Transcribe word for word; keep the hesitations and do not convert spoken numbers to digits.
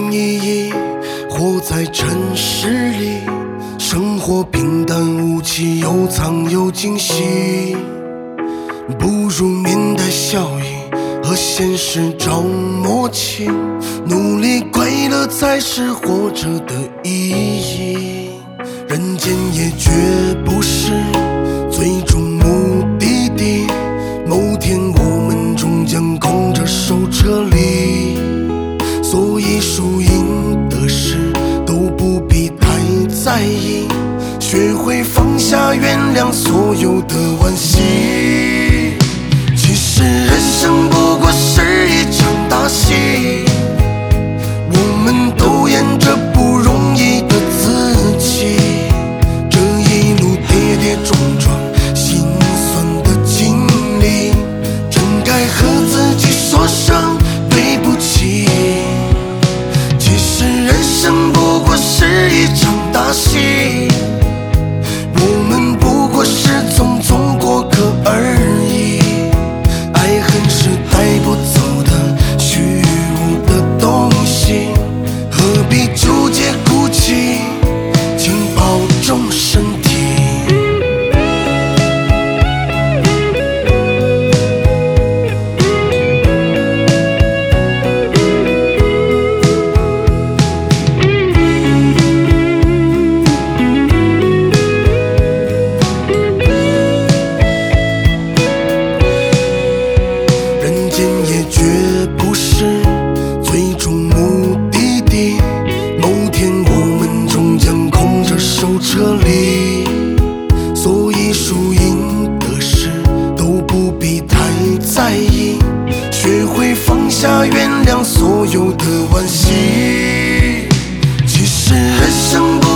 意义，活在尘世里，生活平淡无奇，有藏有惊喜，不如面带笑意，和现实找默契，努力快乐才是活着的意义。人间也绝不是最终目的地，某天我们终将空着手撤离，所以输赢得失都不必太在意，学会放下原谅所有的惋惜。其实人生不过是一场大戏，我们都演着不容易的自己，这一路跌跌撞撞心酸的经历，真该和自己说声对不起。其实人生不过是一场大戏，我们不过是匆匆过客而已，爱恨是带不走的虚无的东西，何必纠结哭泣，请保重身体。人间也绝不是最终目的地，某天我们终将空着手撤离，所以输赢得失都不必太在意，学会放下原谅所有的惋惜。其实人生不